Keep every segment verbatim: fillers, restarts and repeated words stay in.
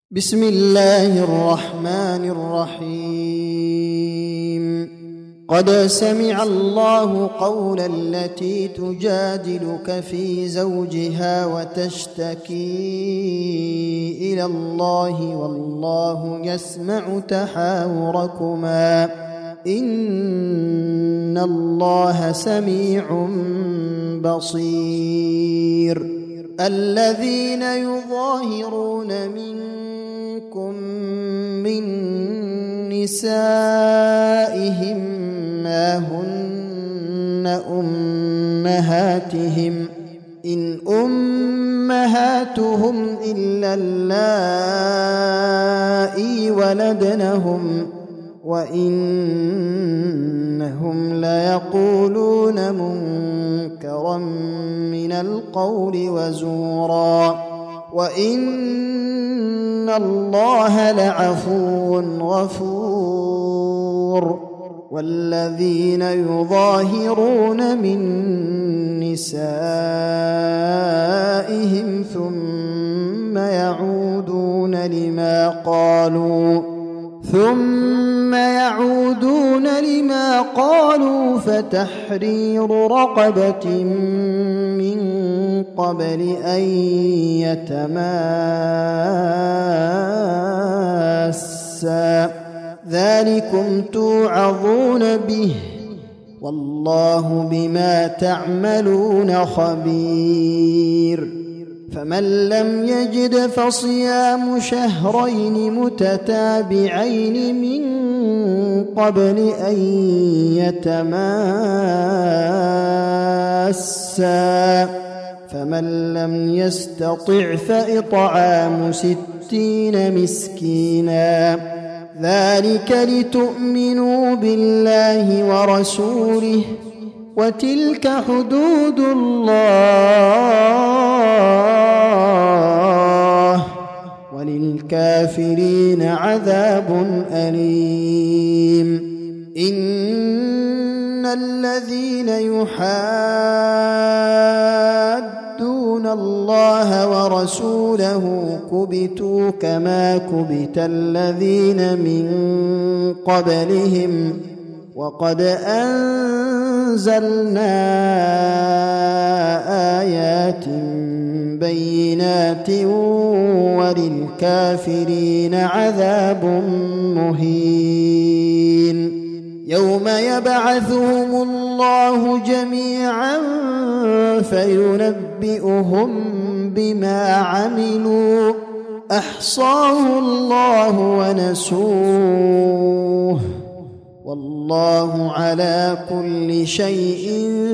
بسم الله الرحمن الرحيم. قد سمع الله قول التي تجادلك في زوجها وتشتكي إلى الله والله يسمع تحاوركما إن الله سميع بصير. الذين يظاهرون منكم من نسائهم ما هن أمهاتهم إن أمهاتهم إلا اللائي ولدنهم وإنهم ليقولون منكرا من القول وزورا وإن الله لعفو غفور. والذين يظاهرون من نسائهم ثم يعودون لما قالوا ثم يعودون لما قالوا فتحرير رقبة من قبل أن يتماسا ذلكم توعظون به والله بما تعملون خبير. فمن لم يجد فصيام شهرين متتابعين من قبل أن يتماسا فمن لم يستطع فإطعام ستين مسكينا ذلك لتؤمنوا بالله ورسوله وتلك حدود الله وللكافرين عذاب أليم. إن الذين يحادون الله ورسوله كبتوا كما كبت الذين من قبلهم وقد أنزلنا آيات بينات وللكافرين عذاب مهين. يوم يبعثهم الله جميعا فينبئهم بما عملوا أحصاه الله ونسوه والله على كل شيء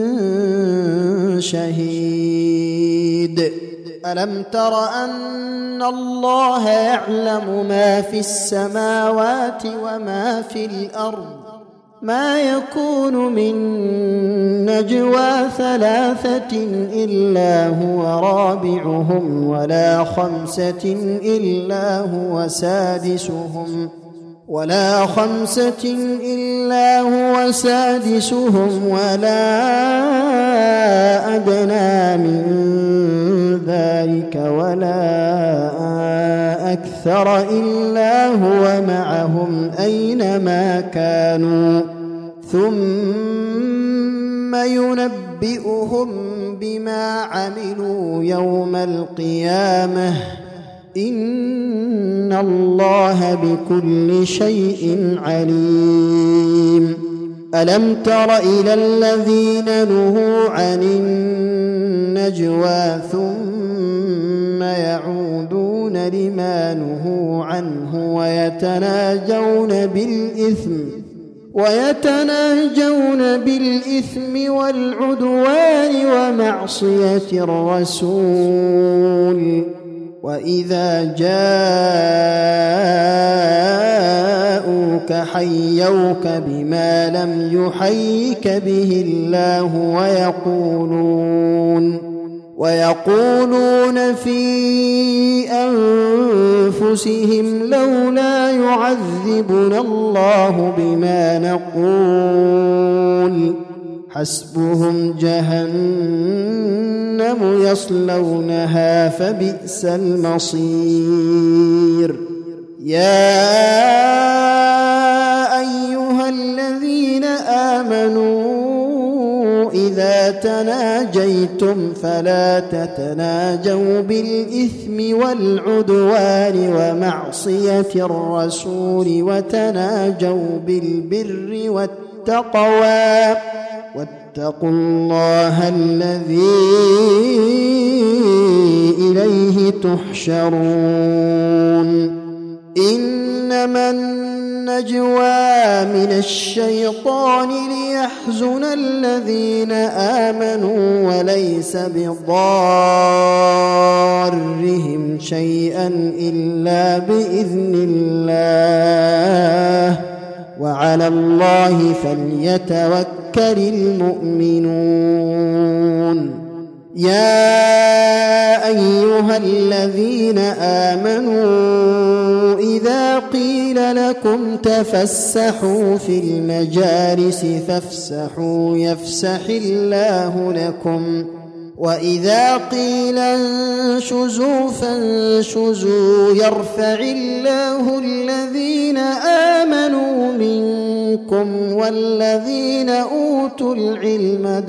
شهيد. ألم تر أن الله يعلم ما في السماوات وما في الأرض ما يكون من نجوى ثلاثة إلا هو رابعهم ولا خمسة إلا هو سادسهم ولا خمسة إلا هو سادسهم ولا أدنى من ذلك ولا أكثر إلا هو معهم أينما كانوا ثم ينبئهم بما عملوا يوم القيامة إن الله بكل شيء عليم. ألم تر إلى الذين نهوا عن النجوى ثم يعودون لما نهوا عنه ويتناجون بالإثم ويتناجون بالإثم والعدوان ومعصية الرسول وإذا جاءوك حيوك بما لم يحيك به الله ويقولون ويقولون في أنفسهم لولا يعذبنا الله بما نقول حسبهم جهنم يصلونها فبئس المصير يا أيها الذين آمنوا إذا تناجيتم فلا تتناجوا بالإثم والعدوان ومعصية الرسول وتناجوا بالبر والتقوى واتقوا الله الذي إليه تحشرون إنما النجوى من الشيطان ليحزن الذين آمنوا وليس بضارهم شيئا إلا بإذن الله وعلى الله فليتوكل المؤمنون يا أيها الذين آمنوا إذا قيل لكم تفسحوا في المجالس فافسحوا يفسح الله لكم وإذا قيل انشزوا فانشزوا يرفع الله الذين آمنوا منكم والذين أوتوا العلم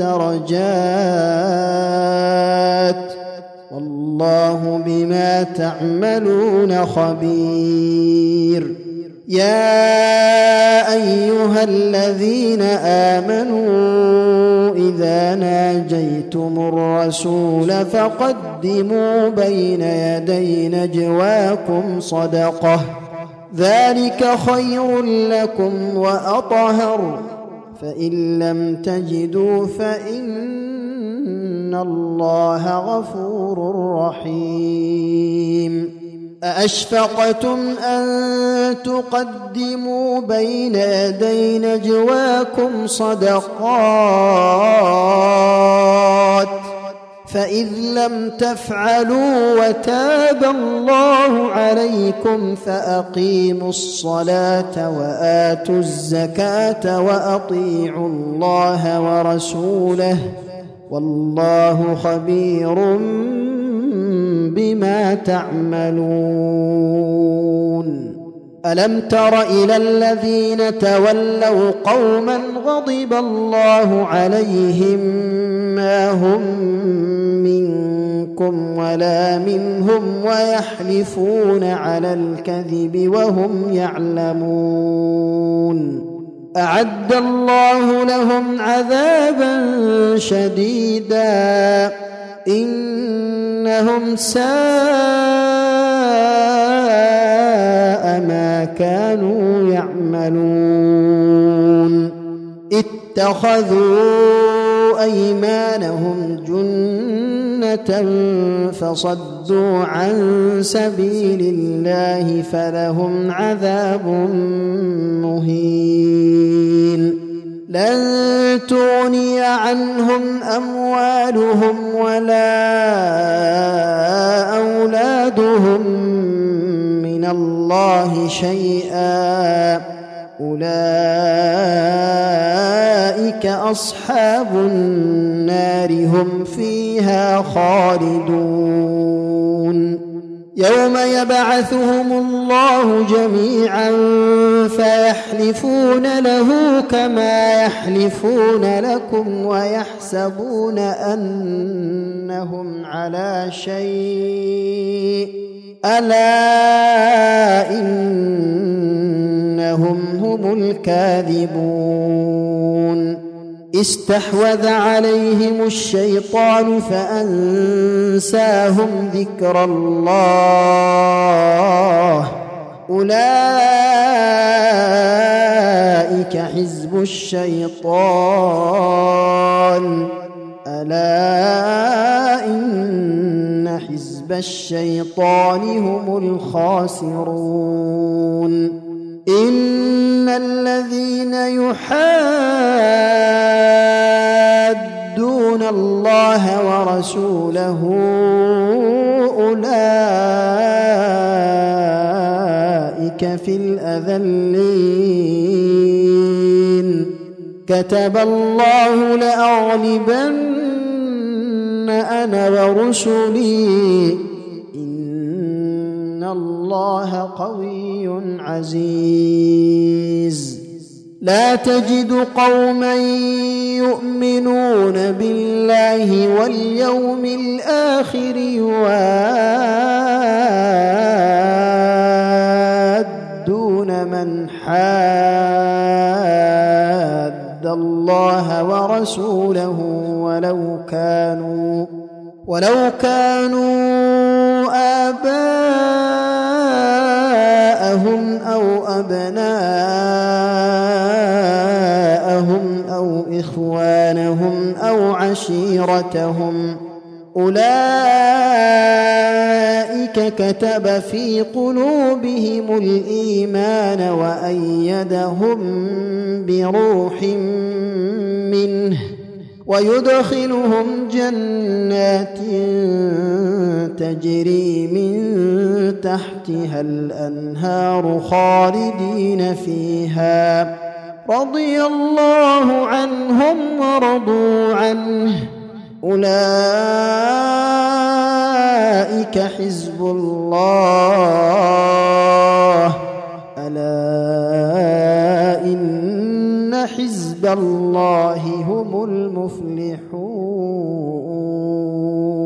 درجات والله بما تعملون خبير يا أيها الذين آمنوا إذا ناجيتم الرسول فقدموا بين يدي نجواكم صدقة ذلك خير لكم وأطهر فإن لم تجدوا فإن الله غفور رحيم أأشفقتم أن تقدموا بين يدي نجواكم صدقات فإذ لم تفعلوا وتاب الله عليكم فأقيموا الصلاة وآتوا الزكاة وأطيعوا الله ورسوله والله خبير بما تعملون ألم تر إلى الذين تولوا قوما غضب الله عليهم ما هم منكم ولا منهم ويحلفون على الكذب وهم يعلمون أعد الله لهم عذابا شديدا إنهم ساء ما كانوا يعملون اتخذوا أيمانهم جنة فصدوا عن سبيل الله فلهم عذاب مهين لن تغني عنهم أموالهم ولا أولادهم من الله شيئا أولئك أصحاب النار هم فيها خالدون يوم يبعثهم الله جميعا فيحلفون له كما يحلفون لكم ويحسبون أنهم على شيء ألا إنهم هم الكاذبون استحوذ عليهم الشيطان فأنساهم ذكر الله أولئك حزب الشيطان ألا إن حزب الشيطان هم الخاسرون إن الذين يحادون الله ورسوله أولئك في الأذلين كتب الله لأغلبن أنا ورسلي إن الله قوي عزيز. لا تجد قوما يؤمنون بالله واليوم الآخر يوادون من حاد الله ورسوله ولو كانوا ولو كانوا آباءهم أو أبناءهم أو إخوانهم أو عشيرتهم أولئك كتب في قلوبهم الإيمان وأيدهم بروح منه ويدخلهم جنات تجري من تحتها الأنهار خالدين فيها رضي الله عنهم ورضوا عنه أولئك حزب الله ألا إن حزب الله هم المفلحون.